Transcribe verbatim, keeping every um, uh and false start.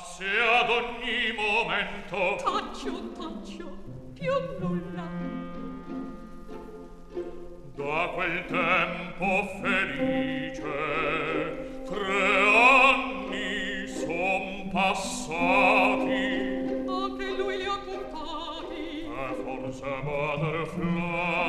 se ad ogni momento taccio, taccio, più nulla. Da quel tempo felice tre anni son passati, anche lui li ha contati, e forse butterfly